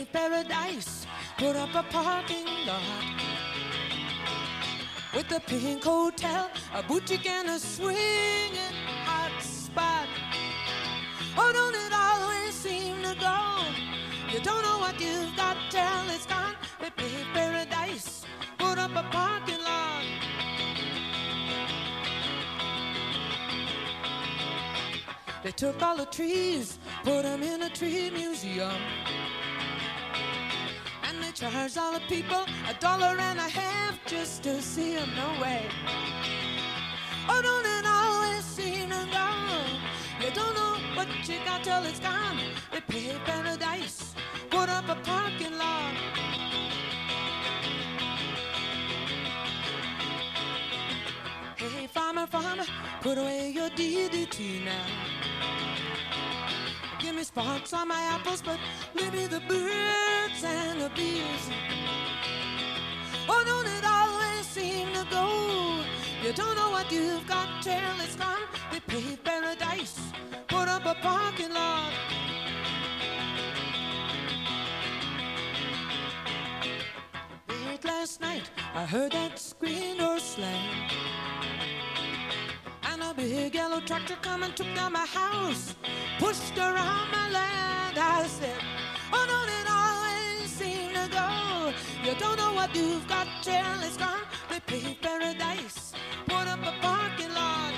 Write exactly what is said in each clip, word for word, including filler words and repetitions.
paved paradise, put up a parking lot with a pink hotel, a boutique and a swinging hot spot. Oh, don't it always seem to go? You don't know what you've got till it's gone. They paved paradise, put up a parking lot. They took all the trees, put them in a tree museum, and they charged all the people a dollar and a half just to see them. No way. Oh, don't it always seem to go? You don't know what you got till it's gone. They paved paradise, put up a parking lot. Hey, farmer, farmer, put away your D D T now. Give me spots on my apples, but maybe the birds and the bees. Oh, don't it always seem to go? You don't know what you've got till it's gone. They paved paradise, put up a parking lot. Late last night, I heard that screen door slam, and a big yellow tractor come and took down my house, pushed around my land. I said, oh, don't it always seem to go? You don't know what you've got till it's gone. They paved paradise, put up a parking lot.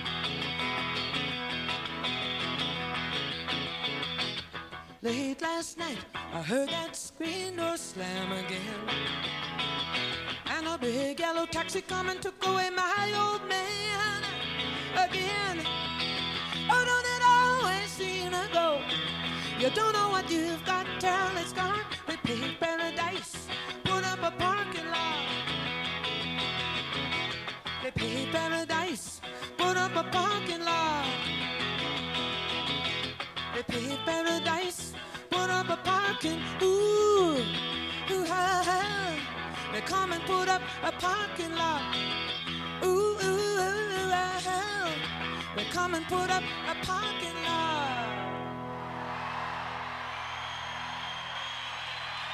Late last night, I heard that screen door slam again, and a big yellow taxi come and took away my old man again. Oh, don't it always seem to go? You don't know what you've got till it's gone. They paved paradise, put up a parking lot. They paved paradise, put up a parking lot. They paved paradise, put up a parking. Ooh, ooh, ha, ha. They come and put up a parking lot. Ooh, ooh, ooh, ah, ah. They come and put up a parking lot.